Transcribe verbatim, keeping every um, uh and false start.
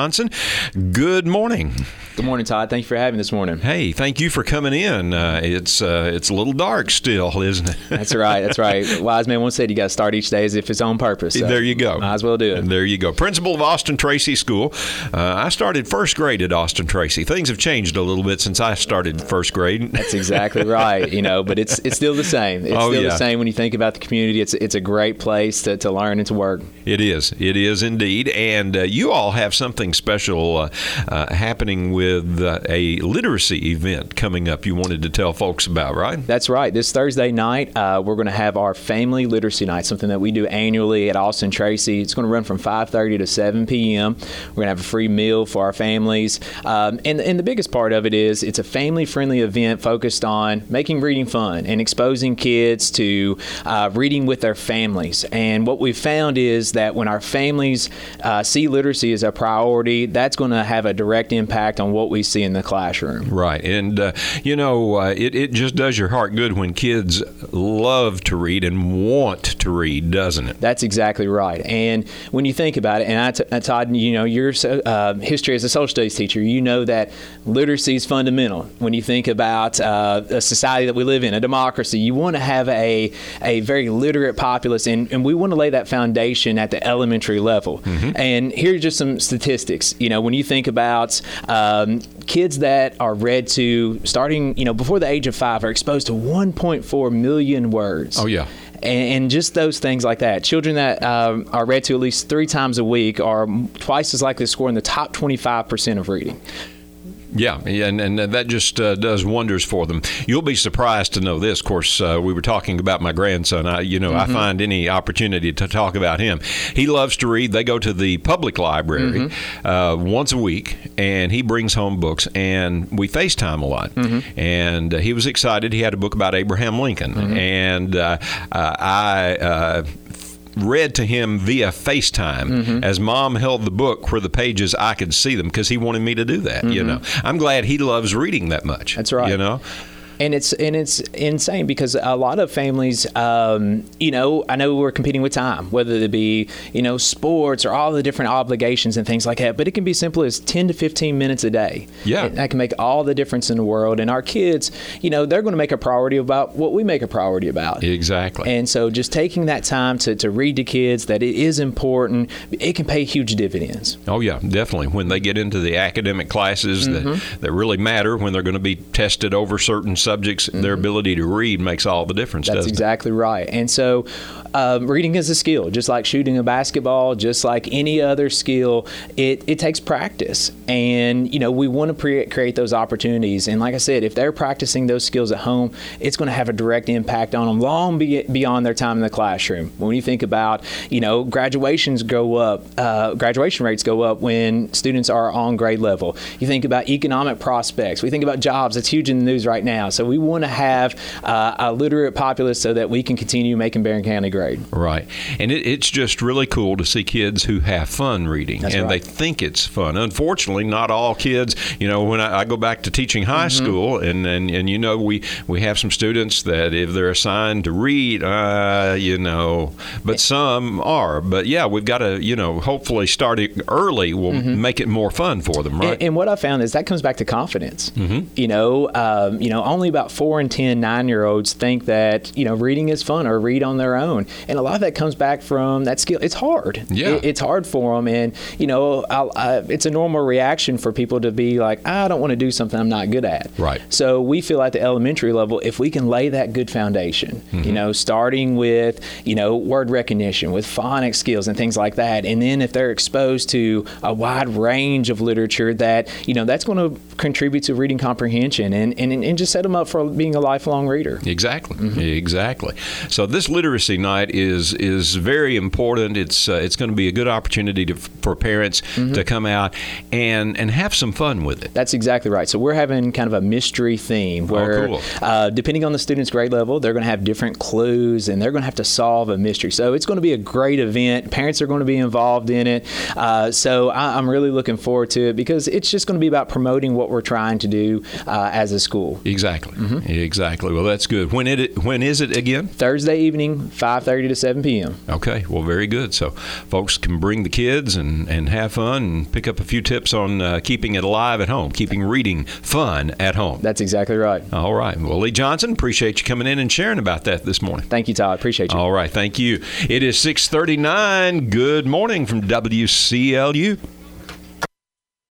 Johnson. Good morning. Good morning, Todd. Thank you for having me this morning. Hey, thank you for coming in. Uh, it's uh, it's a little dark still, isn't it? That's right. That's right. Wise man once said you got to start each day as if it's on purpose. So there you go. Might as well do it. And there you go. Principal of Austin Tracy School. Uh, I started first grade at Austin Tracy. Things have changed a little bit since I started first grade. That's exactly right. You know, but it's it's still the same. It's oh, still yeah. the same when you think about the community. It's it's a great place to, to learn and to work. It is. It is indeed. And uh, you all have something special uh, uh, happening with uh, a literacy event coming up you wanted to tell folks about, right? That's right. This Thursday night, uh, we're going to have our Family Literacy Night, something that we do annually at Austin Tracy. It's going to run from five thirty to seven p.m. We're going to have a free meal for our families. Um, and, and the biggest part of it is it's a family-friendly event focused on making reading fun and exposing kids to uh, reading with their families. And what we've found is that when our families uh, see literacy as a priority, that's going to have a direct impact on what we see in the classroom. Right. And, uh, you know, uh, it, it just does your heart good when kids love to read and want to read, doesn't it? That's exactly right. And when you think about it, and I, t- Todd, you know, your uh, history as a social studies teacher, you know that literacy is fundamental. When you think about uh, a society that we live in, a democracy, you want to have a, a very literate populace, and, and we want to lay that foundation at the elementary level. Mm-hmm. And here's just some statistics. You know, when you think about um, kids that are read to starting, you know, before the age of five are exposed to one point four million words. Oh, yeah. And just those things like that. Children that um, are read to at least three times a week are twice as likely to score in the top twenty-five percent of reading. Yeah, and, and that just uh, does wonders for them. You'll be surprised to know this. Of course, uh, we were talking about my grandson. I, you know, mm-hmm. I find any opportunity to talk about him. He loves to read. They go to the public library mm-hmm. uh, once a week, and he brings home books, and we FaceTime a lot. Mm-hmm. And uh, he was excited. He had a book about Abraham Lincoln, mm-hmm. and uh, uh, I... Uh, read to him via FaceTime mm-hmm. as Mom held the book where the pages I could see them because he wanted me to do that. Mm-hmm. You know, I'm glad he loves reading that much. That's right. You know. And it's and it's insane because a lot of families, um, you know, I know we're competing with time, whether it be, you know, sports or all the different obligations and things like that. But it can be simple as ten to fifteen minutes a day. Yeah. And that can make all the difference in the world. And our kids, you know, they're going to make a priority about what we make a priority about. Exactly. And so just taking that time to, to read to kids that it is important, it can pay huge dividends. Oh, yeah, definitely. When they get into the academic classes mm-hmm. that, that really matter, when they're going to be tested over certain subjects, mm-hmm. their ability to read makes all the difference. That's doesn't exactly it? right. And so um, reading is a skill, just like shooting a basketball, just like any other skill. It, it takes practice. And, you know, we want to pre- create those opportunities. And like I said, if they're practicing those skills at home, it's going to have a direct impact on them long be- beyond their time in the classroom. When you think about, you know, graduations go up, uh, graduation rates go up when students are on grade level. You think about economic prospects. We think about jobs. It's huge in the news right now. So we want to have uh, a literate populace so that we can continue making Barron County great. Right. And it, it's just really cool to see kids who have fun reading. That's and right. they think it's fun. Unfortunately, not all kids, you know, when I, I go back to teaching high mm-hmm. school, and, and, and, you know, we, we have some students that if they're assigned to read, uh, you know, but some are. But, yeah, we've got to, you know, hopefully start it early will mm-hmm. make it more fun for them, right? And, and what I found is that comes back to confidence. Mm-hmm. You know, um, you know, only about four and ten nine-year-olds think that, you know, reading is fun or read on their own. And a lot of that comes back from that skill. It's hard. Yeah. It, it's hard for them. And, you know, I'll, I, it's a normal reaction for people to be like, I don't want to do something I'm not good at. Right. So we feel at the elementary level, if we can lay that good foundation, mm-hmm. you know, starting with, you know, word recognition, with phonics skills and things like that. And then if they're exposed to a wide range of literature that, you know, that's going to contribute to reading comprehension and, and, and just set them up for being a lifelong reader. Exactly. Mm-hmm. Exactly. So this literacy night is is very important. It's uh, it's going to be a good opportunity to, for parents mm-hmm. to come out and, and have some fun with it. That's exactly right. So we're having kind of a mystery theme where, oh, cool. uh, depending on the student's grade level, they're going to have different clues and they're going to have to solve a mystery. So it's going to be a great event. Parents are going to be involved in it. Uh, so I, I'm really looking forward to it because it's just going to be about promoting what we're trying to do uh, as a school. Exactly. Mm-hmm. Exactly. Well, that's good. When it when is it again? Thursday evening, five thirty to seven p.m. Okay, well, very good. So folks can bring the kids and, and have fun and pick up a few tips on uh, keeping it alive at home, keeping reading fun at home. That's exactly right. All right. Well, Lee Johnson, appreciate you coming in and sharing about that this morning. Thank you, Todd. Appreciate you. All right. Thank you. It is six thirty-nine. Good morning from W C L U.